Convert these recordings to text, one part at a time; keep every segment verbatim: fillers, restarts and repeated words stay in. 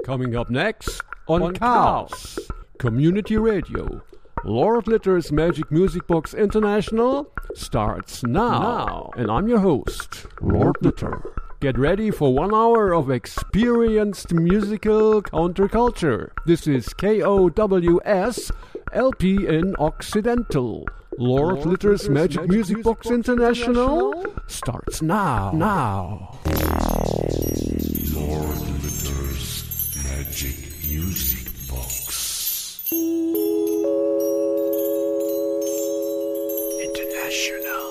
Coming up next on, on Chaos Community Radio, Lord Litter's Magic Music Box International starts now. now. And I'm your host, Lord Litter. Get ready for one hour of experienced musical counterculture. This is K O W S L P N Occidental. Lord, Lord Litter's, Litter's Magic, Magic Music, Music Box, Box International, International starts now. Now. Lord Litter's Magic Music Box International.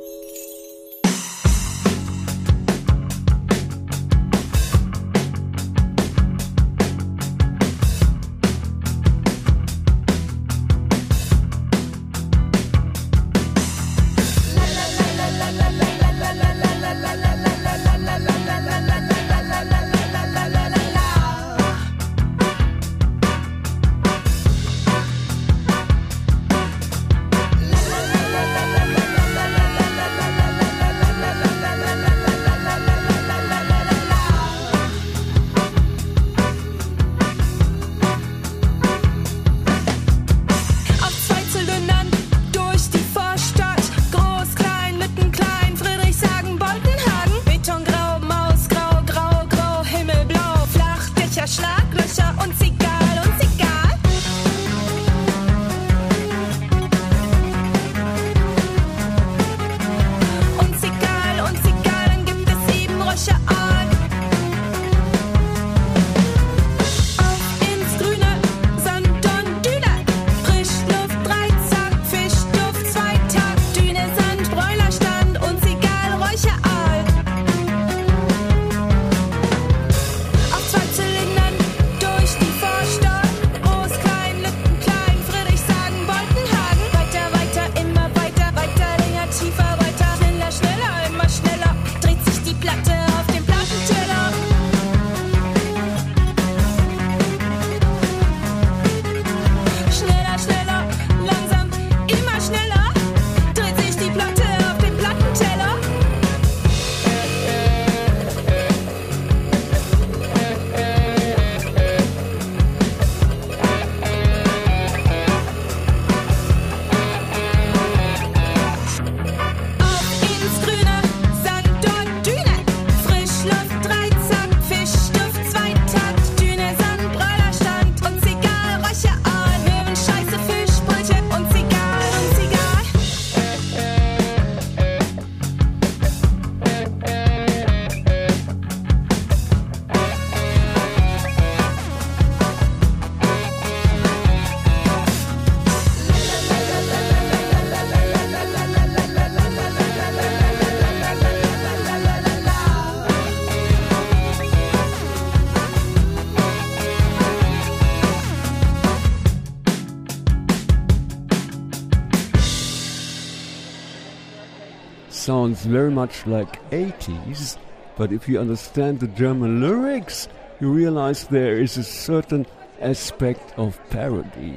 Sounds very much like eighties, but if you understand the German lyrics, you realize there is a certain aspect of parody.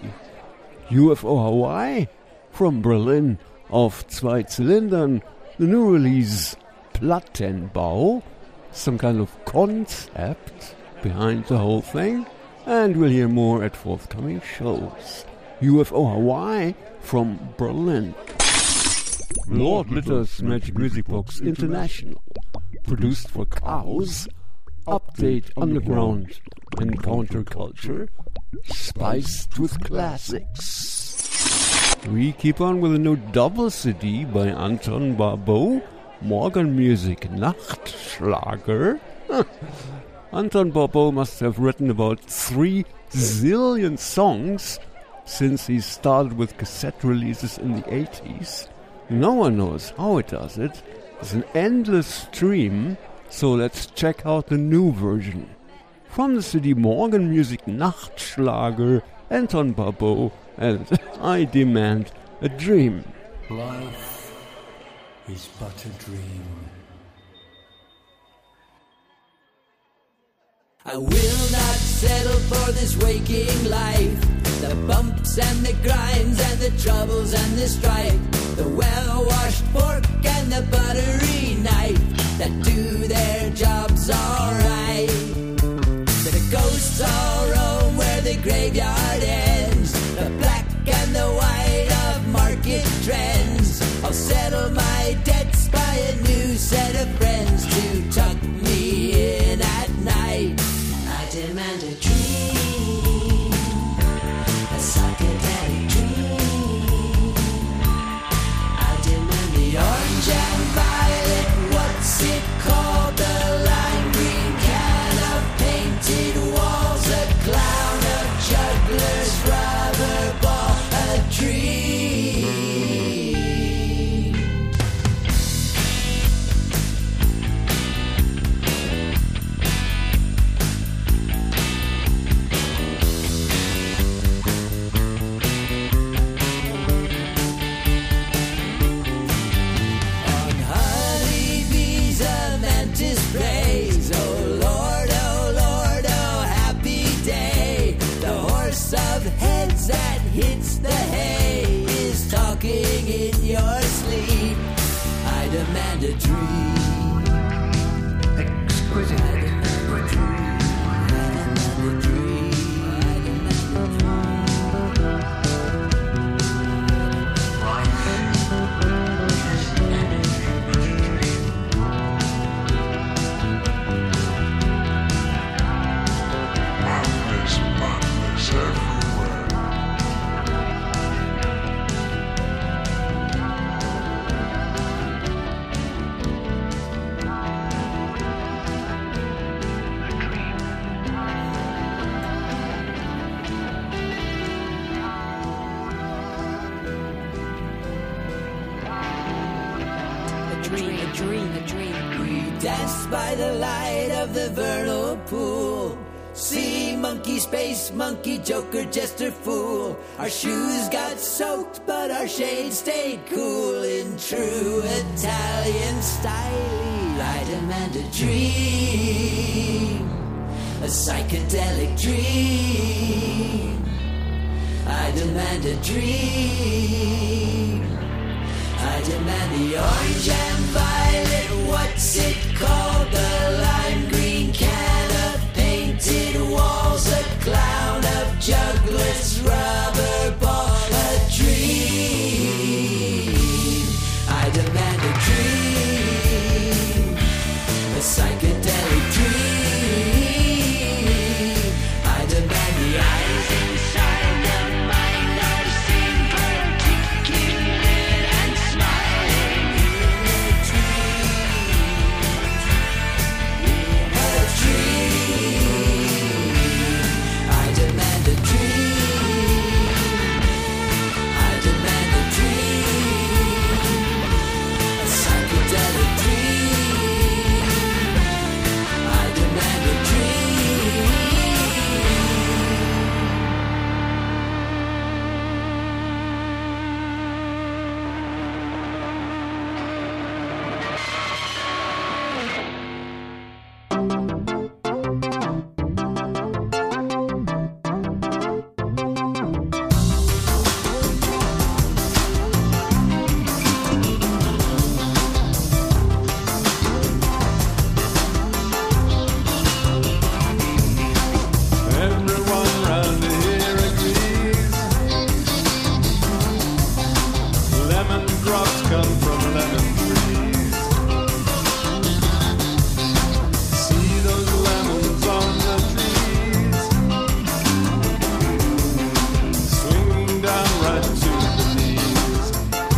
U F O Hawaii from Berlin auf zwei Zylindern, the new release Plattenbau, some kind of concept behind the whole thing, and we'll hear more at forthcoming shows. U F O Hawaii from Berlin. Lord Litter's Magic Music Box International, produced for Chaos, Update Underground and Counterculture, spiced with classics. We keep on with a new double C D by Anton Barbeau, Morgan Music Nachtschlager. Anton Barbeau must have written about three zillion songs since he started with cassette releases in the eighties. No one knows how it does it. It's an endless stream, so let's check out the new version. From the C D Morgan Music Nachtschlager, Anton Barbeau, and I Demand a Dream. Life is but a dream. I will not settle for this waking life. The bumps and the grinds and the troubles and the strife. The well-washed fork and the buttery knife that do their jobs alright. But I ghosts all roam where the graveyard ends. The black and the white of market trends. I'll settle my debts by a new set of friends to tuck me in at night. I demand a dream, a psychedelic dream. I demand the orange and violet, what's it called? The lime green can of painted walls, a clown of jugglers, rubber ball, a dream. On honeybees a mantis prays, oh Lord, oh Lord, oh happy day. The horse of heads that hits the hay is talking in your sleep. I demand a dream. Exquisite. I demand a dream. I demand a dream. I demand a dream. Madness, madness everywhere. A dream, a dream, a dream. We danced by the light of the vernal pool. Sea monkey, space monkey, joker, jester, fool. Our shoes got soaked, but our shades stayed cool in true Italian style. I demand a dream, a psychedelic dream. I demand a dream. I demand the orange and violet, what's it called? The lime green can of painted walls, a clown of jugglers, rubber ball, a dream. I demand a dream, a psychedelic dream. I demand the eyes inside the mind are seen particular and smiling in a dream, a dream. I demand a dream, I demand a dream, a psychedelic dream. I demand a dream. Everyone round here agrees. Lemon drops come from lemon trees. See those lemons on the trees, swinging down right to the knees.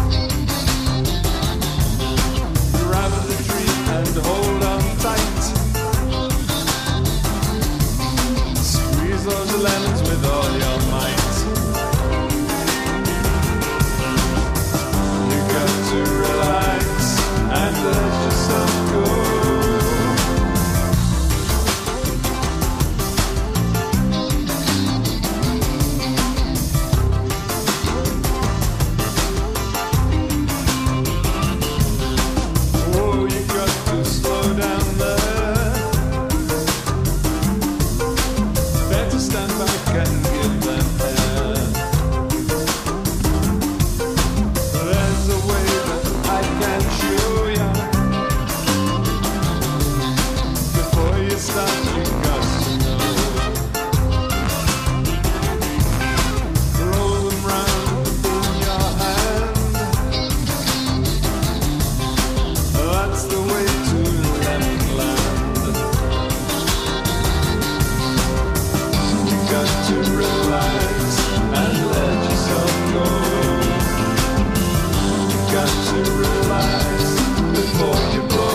Grab the tree and hold on tight. Squeeze those lemons with all your might. You got to relax and let yourself go. Oh, you got to slow down there. Better stand back and give them air. There's a way that I can show ya. Before you start, you got to know. to relax and let yourself go. You got to relax before you blow.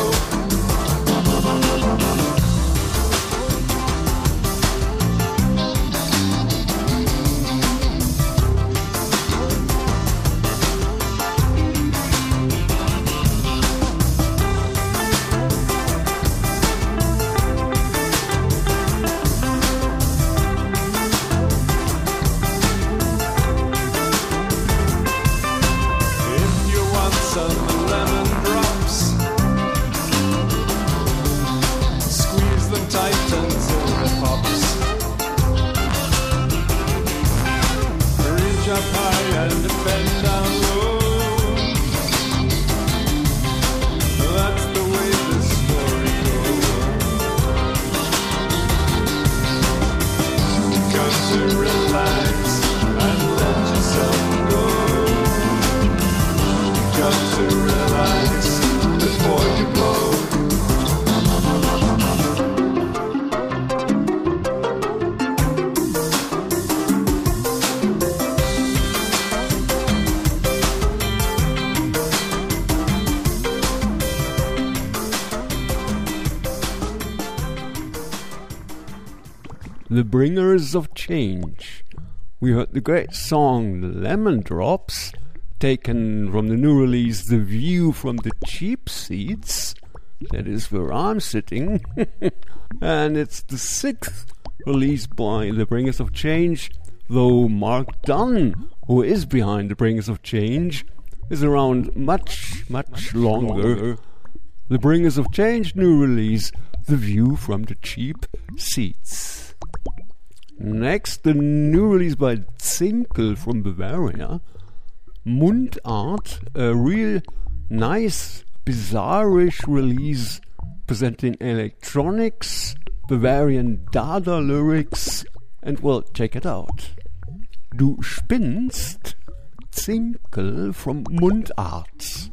The Bringers of Change. We heard the great song Lemon Drops, taken from the new release The View from the Cheap Seats. That is where I'm sitting. And it's the sixth release by The Bringers of Change, though Mark Dunn, who is behind The Bringers of Change, is around much, much longer. The Bringers of Change new release, The View from the Cheap Seats. Next, the new release by Zinkel from Bavaria, Mundart, a real nice, bizarrish release presenting electronics, Bavarian Dada lyrics, and well, check it out. Du spinnst, Zinkel from Mundart.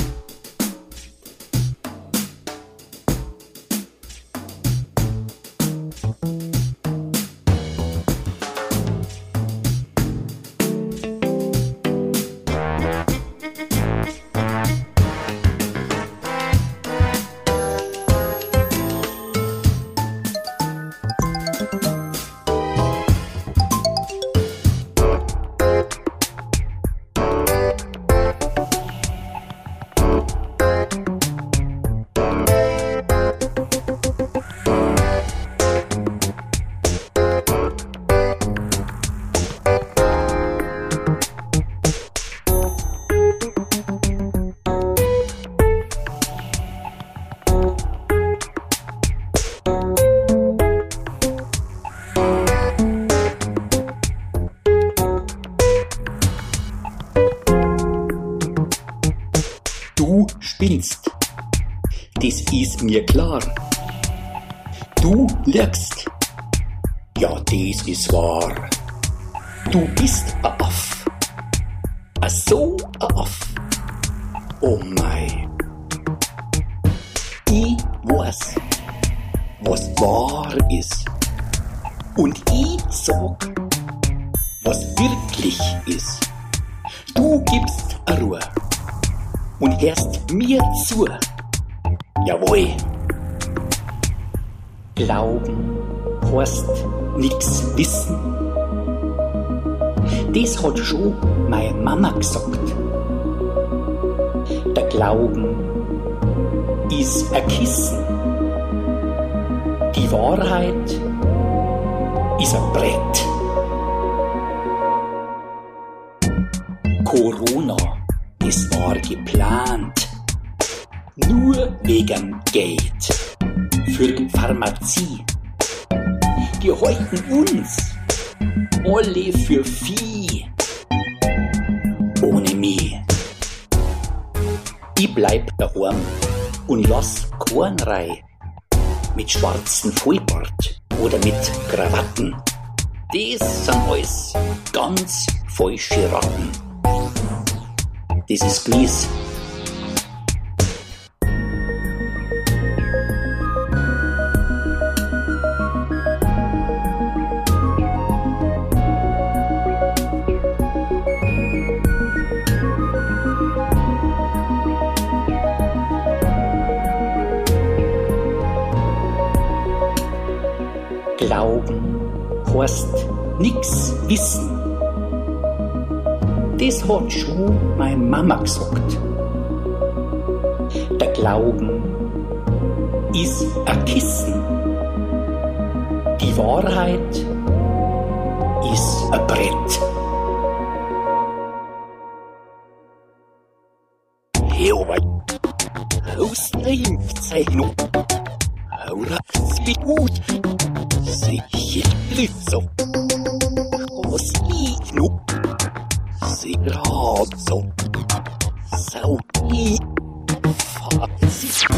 spinnst. Das ist mir klar. Du lügst. Ja, das ist wahr. Du bist a Aff. A so a Aff. Oh mei. Ich weiß, was wahr ist. Und ich sag, was wirklich ist. Du gibst a Ruhe und hörst mir zu. Jawohl. Glauben heißt nix wissen. Das hat schon meine Mama gesagt. Der Glauben ist ein Kissen. Die Wahrheit ist ein Brett. Corona, das war geplant. Nur wegen Geld. Für die Pharmazie. Die halten uns alle für Vieh. Ohne mich. Ich bleib daheim und lass keinen Reih mit schwarzen Vollbart oder mit Krawatten. Das sind alles ganz falsche Ratten. Das ist Glis. heißt nix wissen. Das hat schon meine Mama gesagt. Der Glauben ist ein Kissen. Die Wahrheit ist ein Brett. Hör aus der Zeichnung. Hör's wie gut. Sicher so. Was ich noch. Sie grad so. So ich. Fazit.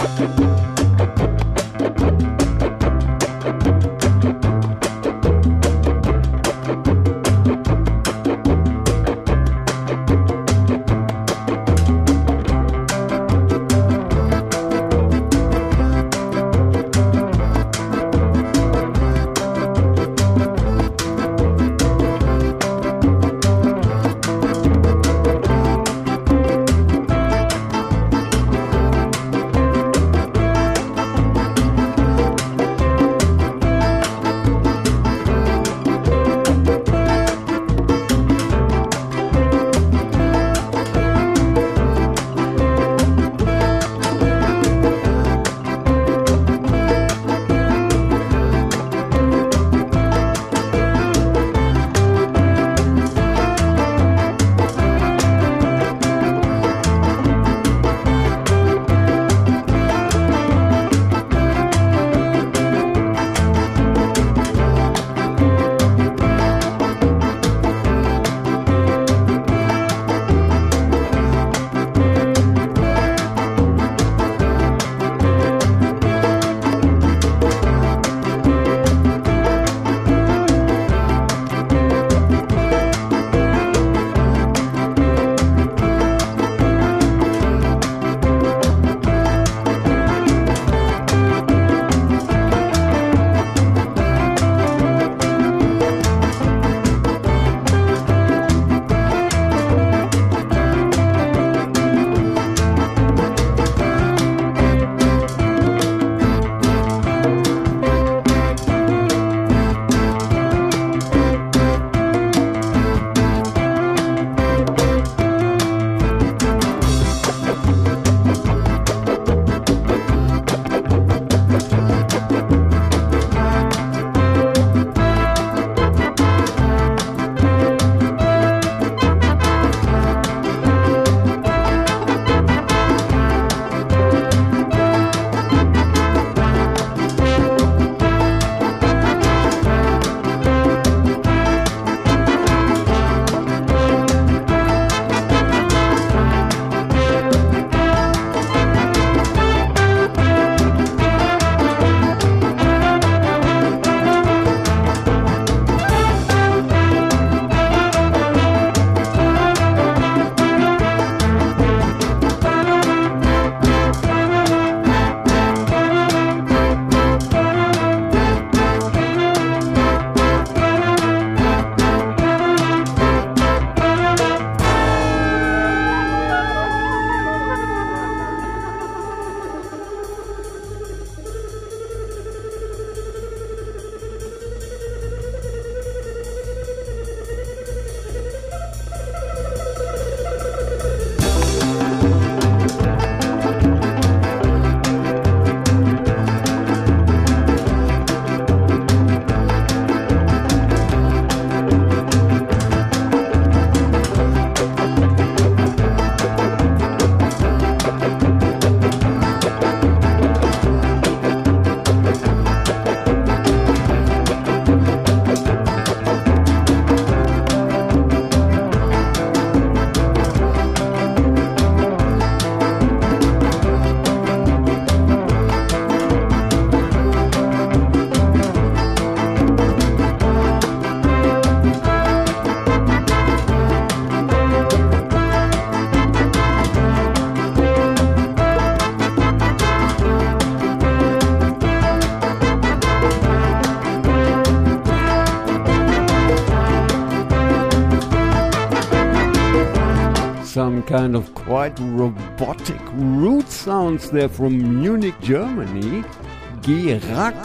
some kind of quite robotic root sounds there from Munich, Germany. Gerak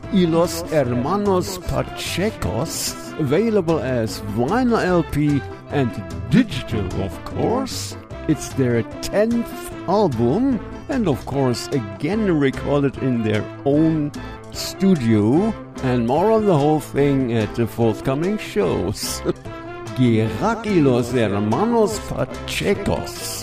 y los Hermanos Pachecos, available as vinyl L P and digital, of course. It's their tenth album, and of course again recorded in their own studio, and more on the whole thing at the forthcoming shows. Gueraki los Hermanos Pachecos.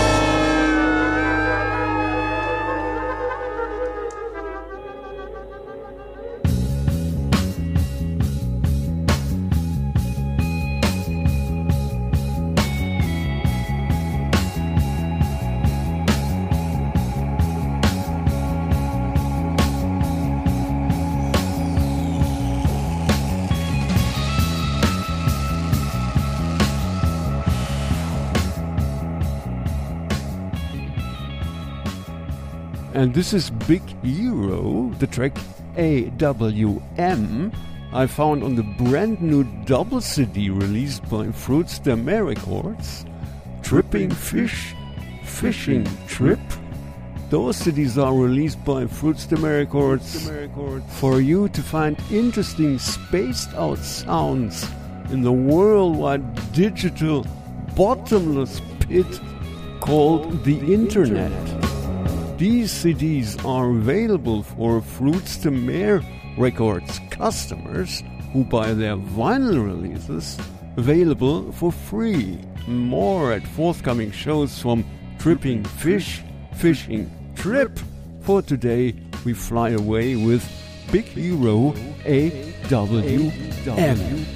And this is Big Hero, the track A W M, I found on the brand new double C D released by Fruitstem Records, Tripping Fish, Fishing Trip. Those C Ds are released by Fruitstem Records for you to find interesting spaced out sounds in the worldwide digital bottomless pit called the Internet. These C Ds are available for Fruitstem Records customers who buy their vinyl releases, available for free. More at forthcoming shows from Tripping Fish, Fishing Trip. For today, we fly away with Big Hero A W M.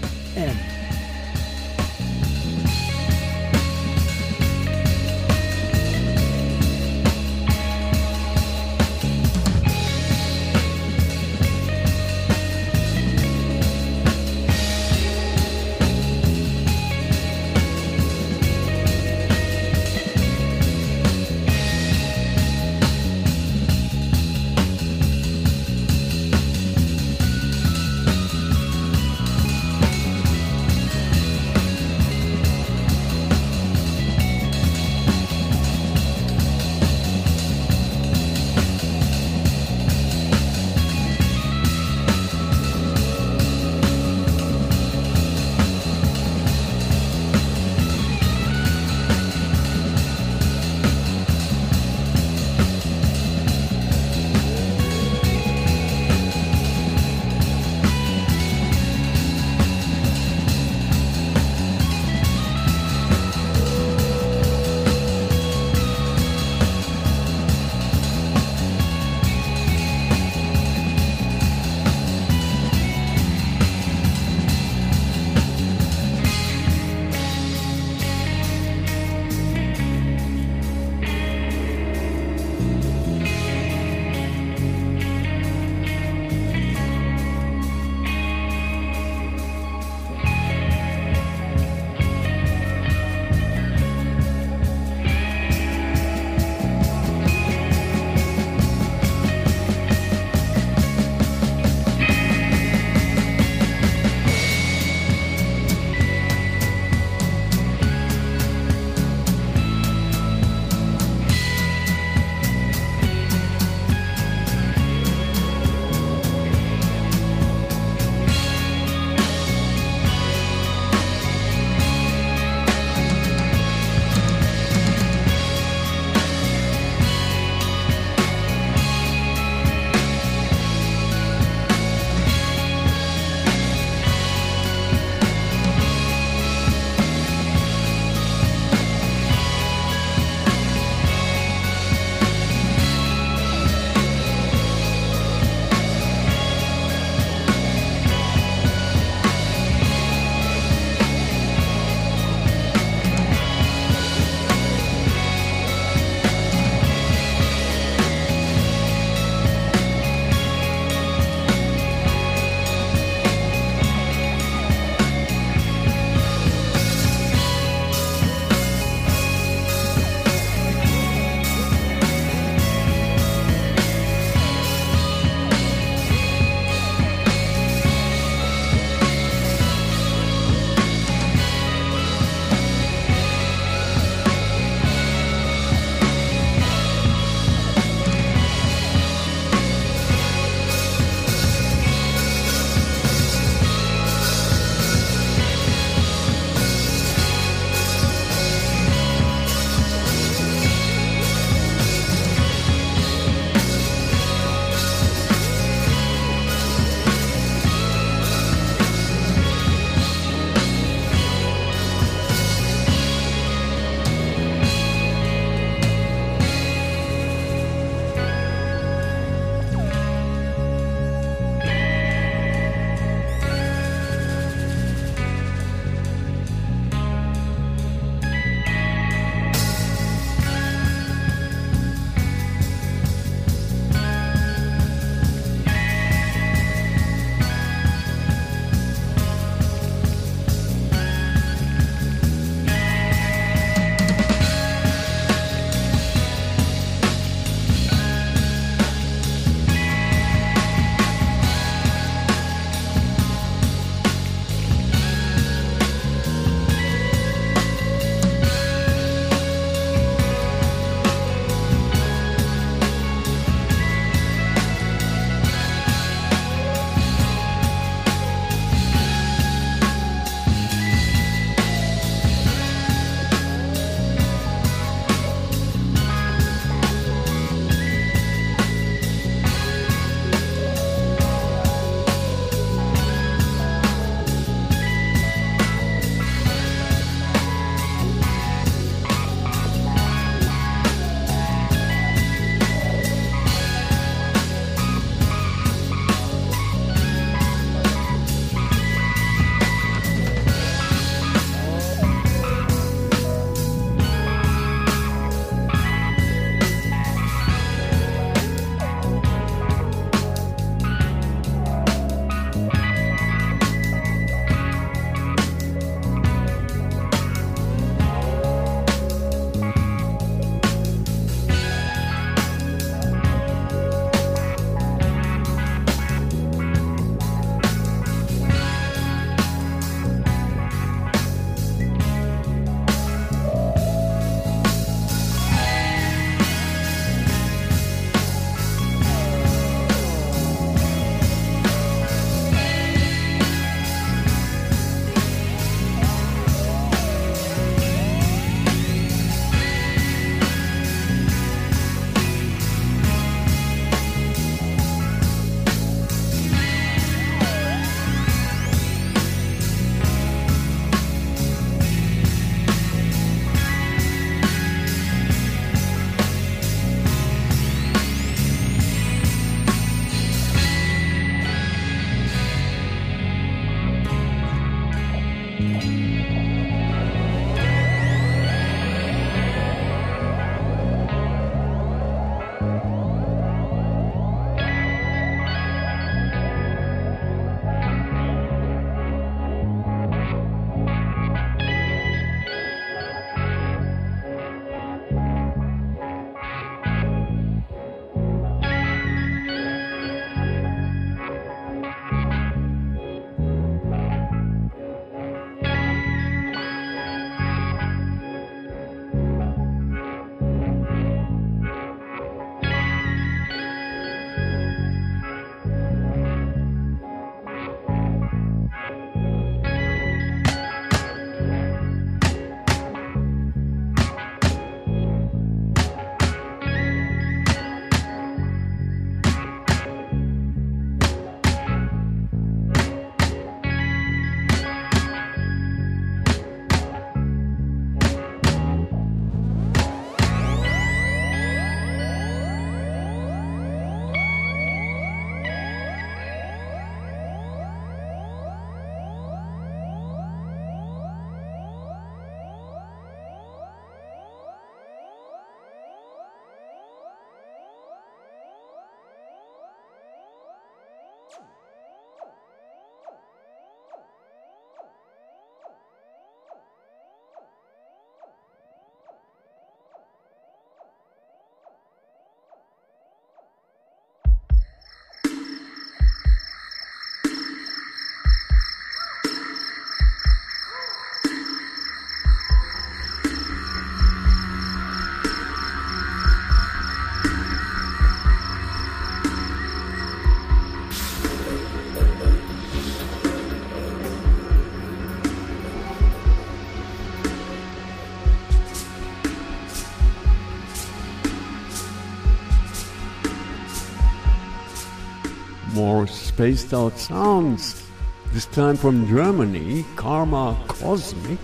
More spaced out sounds, this time from Germany. Karma Cosmic,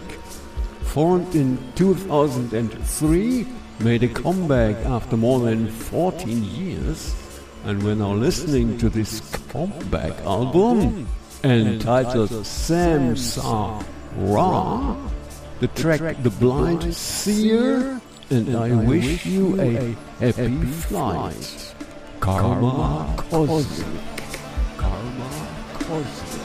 formed in two thousand three, made a comeback after more than fourteen years, and we're now listening to this comeback album entitled Samsa Ra, the track The Blind Seer, and I wish you a happy flight. Karma Cosmic. Karma Cosmic.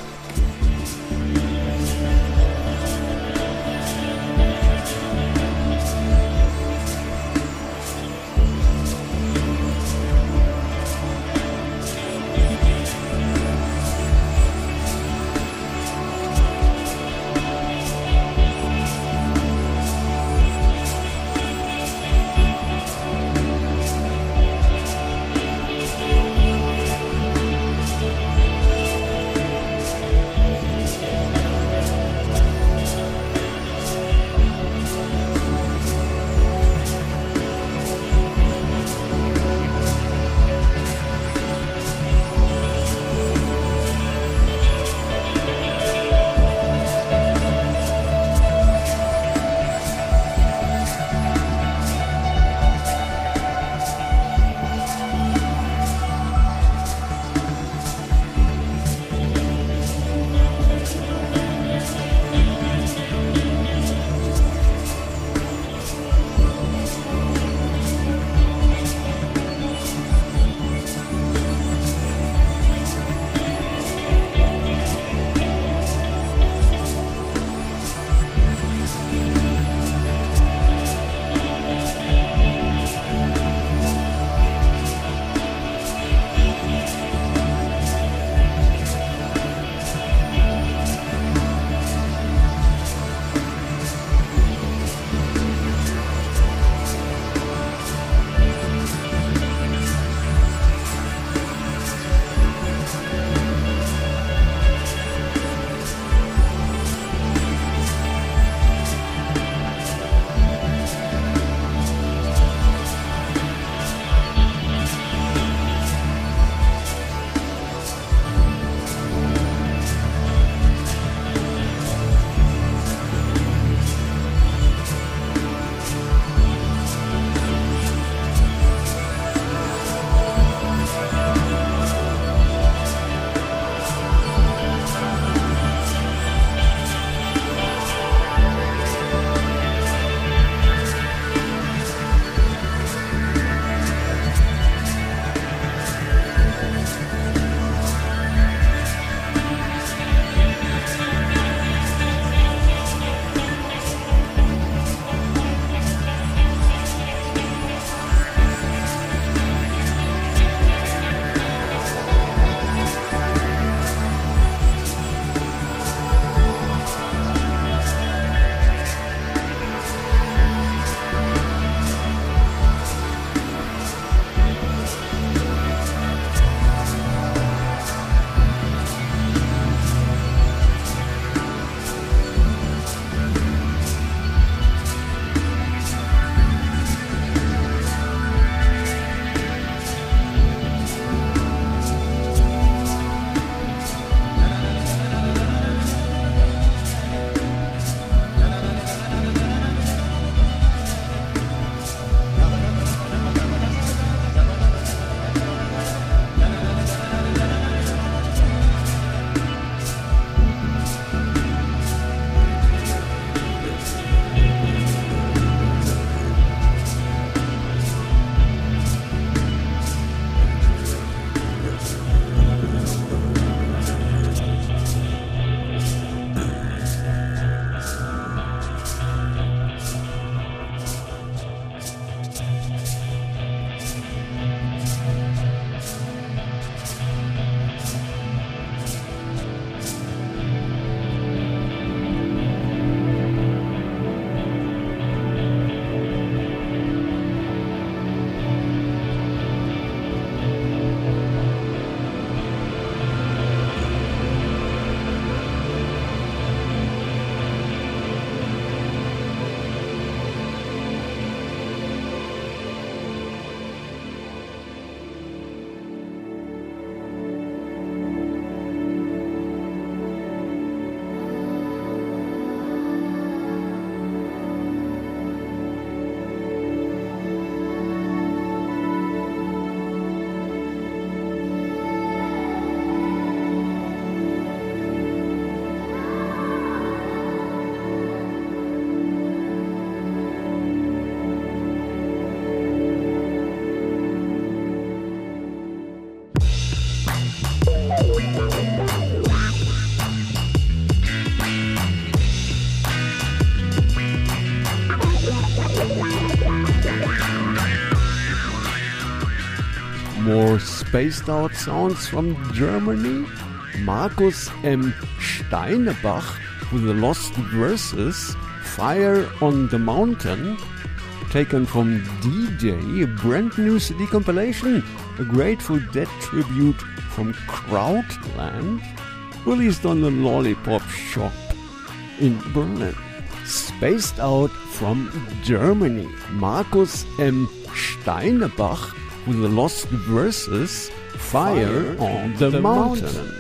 spaced out sounds from Germany. Markus M. Steinebach with the Lost Verses, Fire on the Mountain, taken from D-Day, a brand new C D compilation, a Grateful Dead tribute from Crowdland, released on the Lollipop Shop in Berlin. Spaced out from Germany, Markus M. Steinebach with the Lost Verses, Fire, Fire on the, the Mountain. Mountain.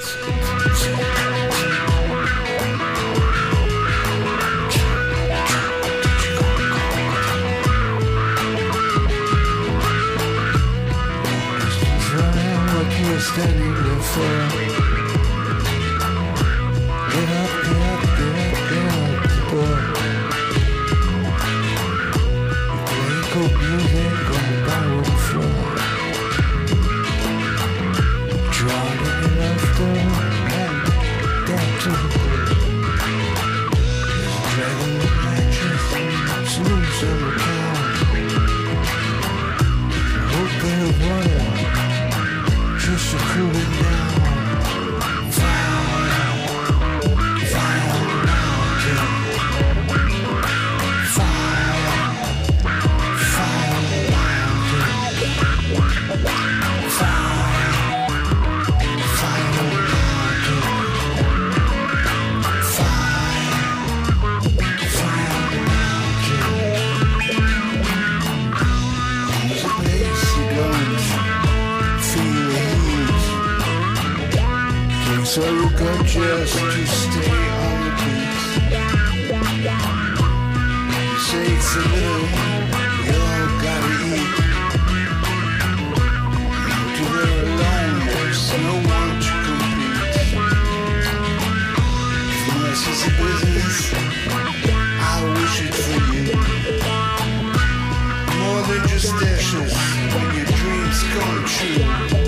Standing there for get up, get up, get up, get up, boy. You play cold music on the barroom floor, drowning in laughter and dancing. There's a dragon with matches, snooze on the town. Hope they have water. Just to cool it down. Fire, fire on the mountain. Fire, fire on the mountain. Fire, fire on the mountain. Fire, fire on the mountain. There's a place he goes. So you got just to stay on the beat. You say it's a little, you all gotta eat. To there alone, there's no one to compete. Unless it's a business, I wish it for you. More than just dishes, when your dreams come true.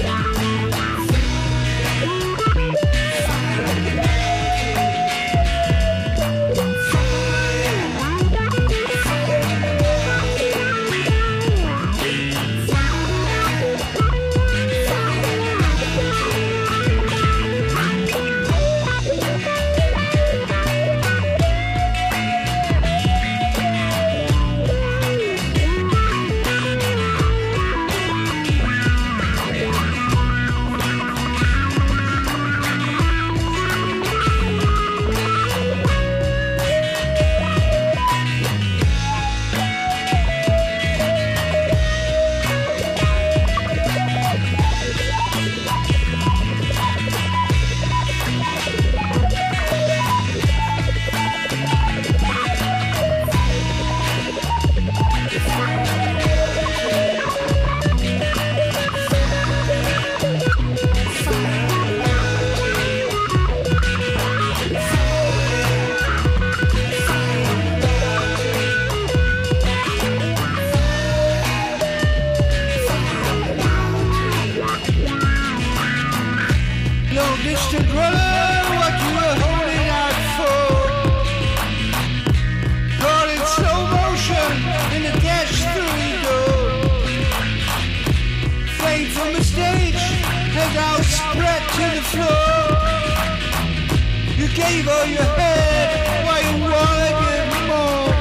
Gave all your head, why you wanna give more?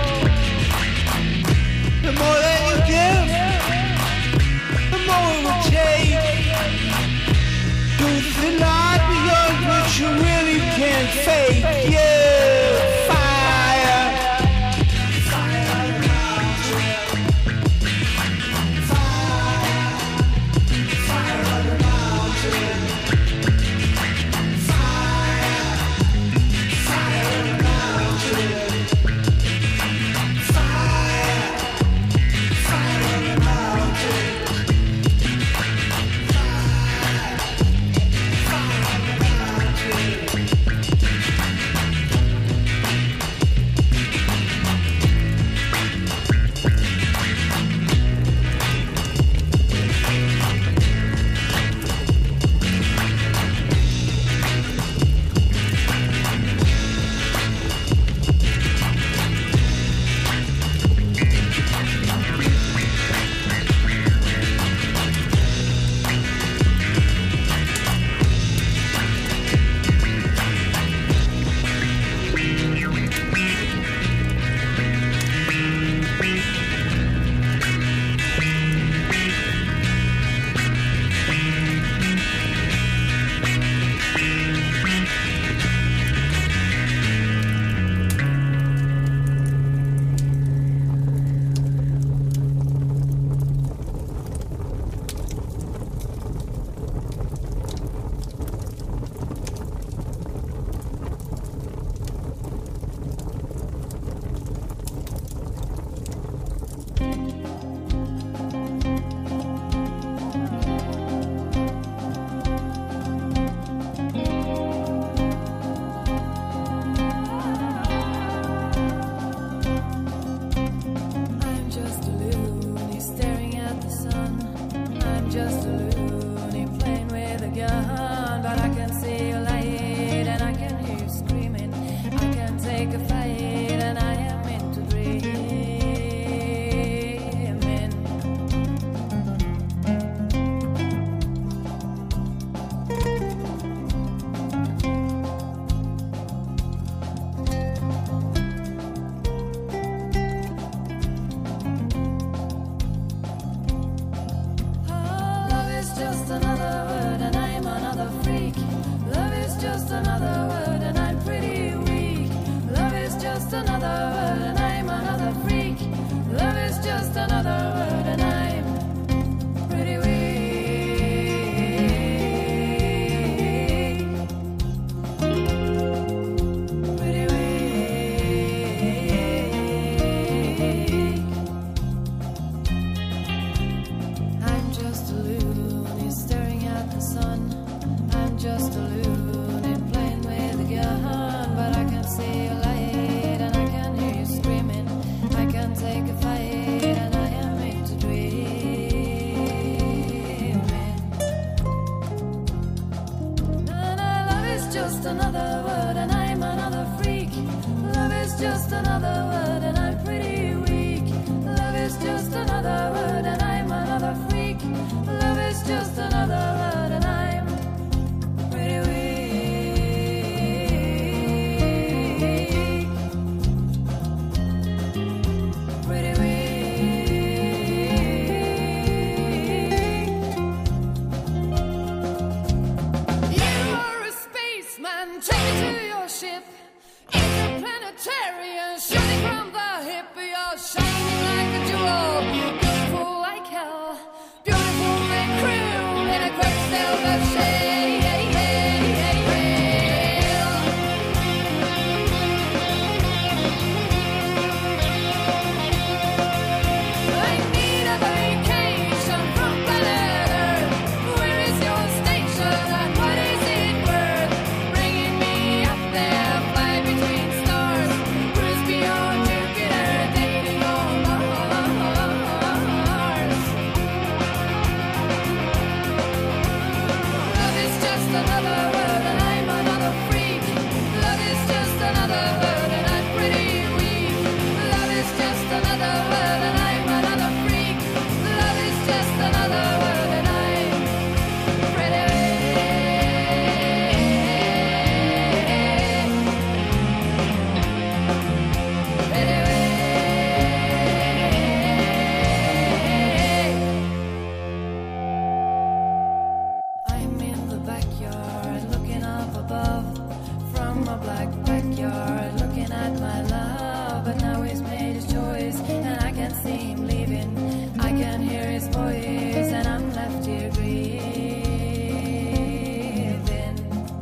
The more that you give, the more it will take. Do the light beyond what you really can't fake. Yeah, fire. Fire on the mountain. Fire. Fire on the mountain. Fire. just another word and I'm another freak. Love is just another word and I'm pretty weak. Pretty weak. I'm just a loony staring at the sun. I'm just a loony playing with a gun, but I can see a light and I can hear you screaming. I can take a fight and I am into dreaming. Na na, love is just another word and I'm another freak. Love is just another word and I'm pretty weak. Love is just another word and I'm another freak. Love is just another word and I'm pretty weak. Pretty weak. You are a spaceman, take me to your ship. Interplanetary and shooting from the hip. You're shining like a jewel, beautiful like hell, beautiful and cruel in a quicksilver shell. I need a vacation from planet Earth. Where is your station and what is it worth? Bringing me up there, fly between stars, cruise beyond Jupiter, dating on Mars. Love is just another word and I'm another freak. Love is just another word and I'm pretty weak. Love is just another word and I'm another freak. Love is just another word and I'm pretty weak. Pretty weak. I'm in the backyard looking up above from a black backyard looking at my love, but now he's made his choice and I can see him leaving. I can hear his voice and I'm left here grieving.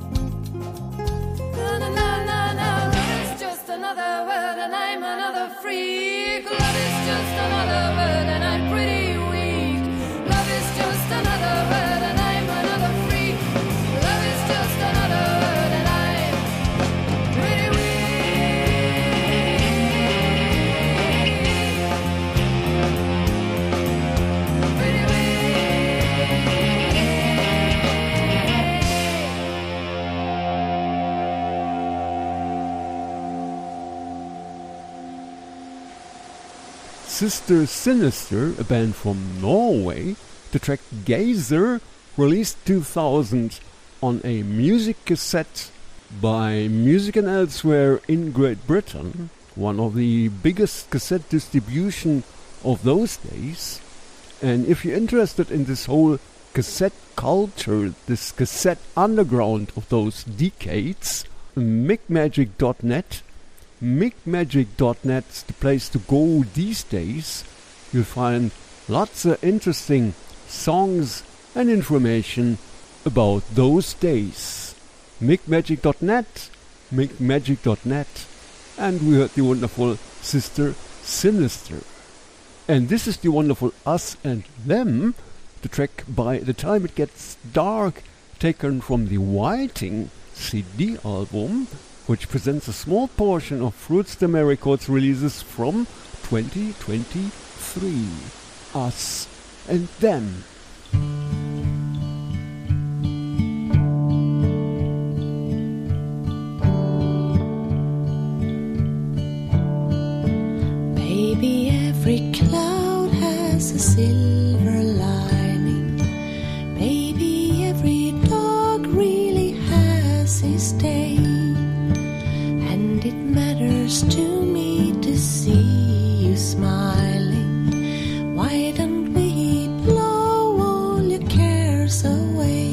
Na na na na na, love is just another word and I'm another freak. Love is just another word and I'm pretty weak. Love is just another word and I'm another freak. Love is just another word and I'm pretty weak. Pretty Sister Sinister, a band from Norway, the track Gazer, released two thousand on a music cassette by Music and Elsewhere in Great Britain, one of the biggest cassette distribution of those days. And if you're interested in this whole cassette culture, this cassette underground of those decades, micmagic dot net micmagic dot net's the place to go these days. You'll find lots of interesting songs and information about those days. micmagic dot net micmagic dot net. And we heard the wonderful Sister Sinister. And this is the wonderful Us and Them, the track By the Time It Gets Dark, taken from the Whiting C D album, which presents a small portion of Fruitstemmer Records releases from twenty twenty-three. Us and Them. Baby, every cloud has a silver lining. Baby, every dog really has his day. And it matters to me to see you smiling. Why don't we blow all your cares away?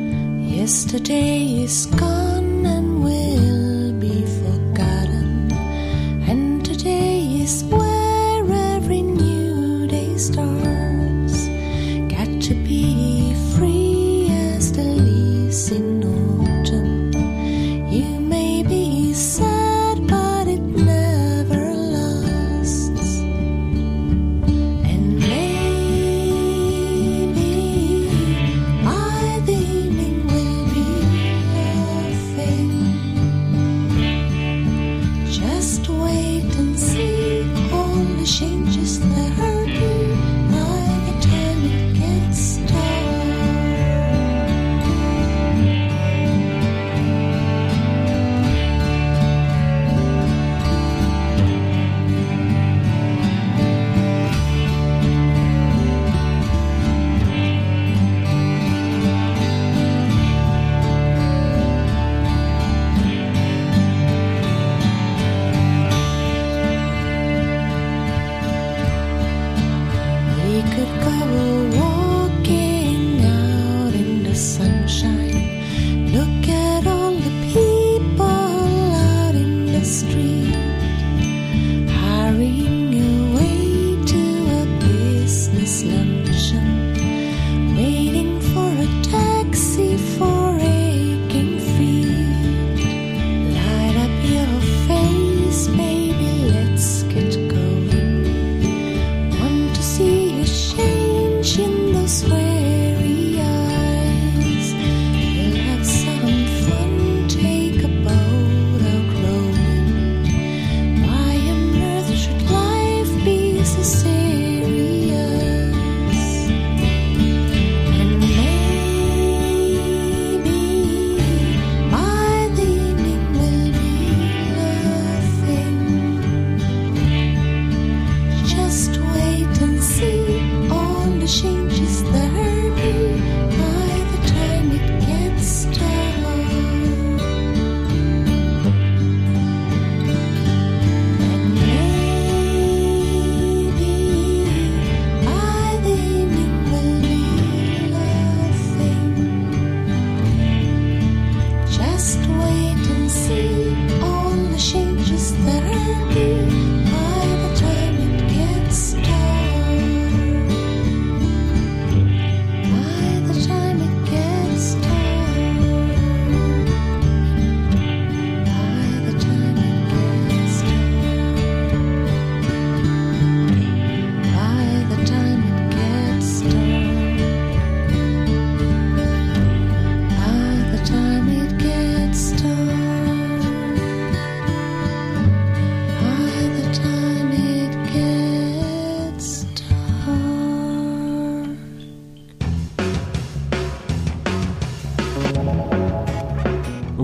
Yesterday is gone and will be forgotten.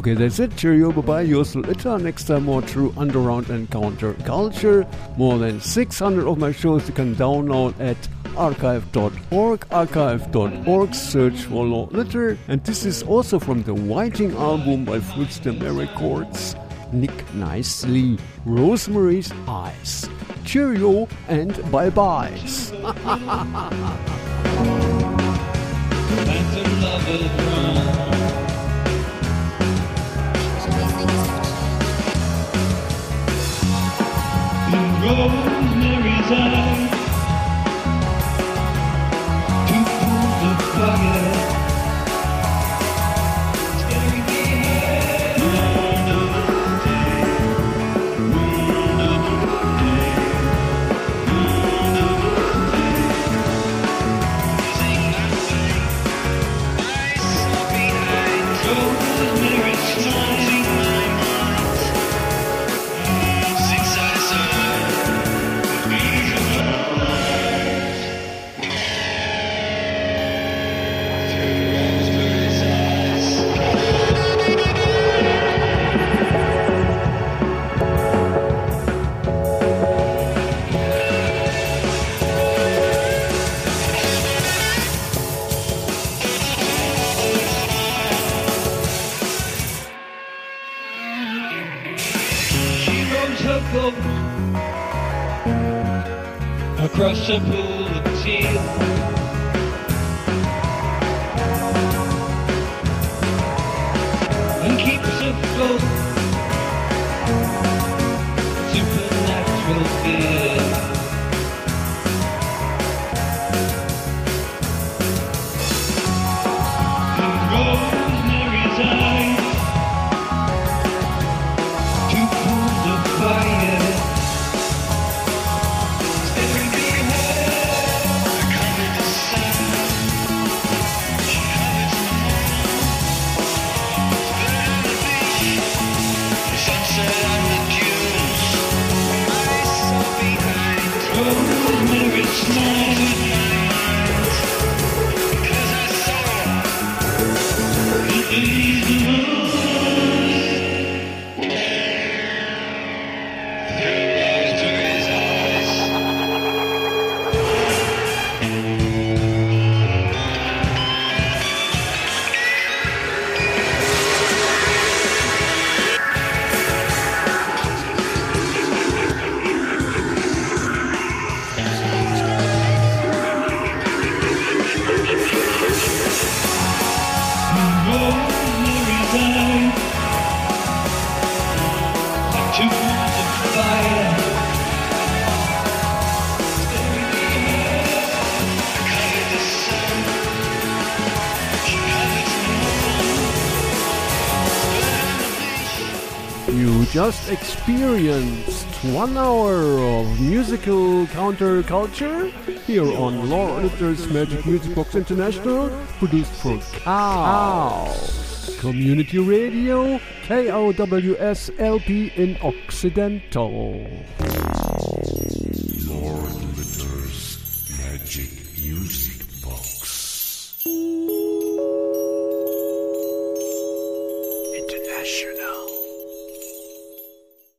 Okay, that's it. Cheerio, bye-bye. Yours Litter. Next time more true underground and counterculture. More than six hundred of my shows you can download at archive dot org. archive dot org. Search for Lord Litter. And this is also from the Whiting album by Fritz de Records. Nick Nicely. Rosemary's Eyes. Cheerio and bye-byes. Phantom lovers run. In Rosemary's eyes, two pools of fire, tearing me ahead. One of the day, one of the day, one of the day. Sing my way, I saw behind Rosemary's smiling my mind. Since I saw boat across a pool of tears, and keeps afloat supernatural fear. In Rosemary's eyes, two pools of fire, staring me ahead. I covered the sun, she covers the moon. Spinning on the beach, the sunset on the dunes. I saw behind Rosemary's smile in my mind, because I saw the days of old. You just experienced one hour of musical counterculture here on Lord Litter's Magic Music Box International, produced for Chaos Community Radio, K O W S L P in Occidental. Lord Litter's Magic Music Box.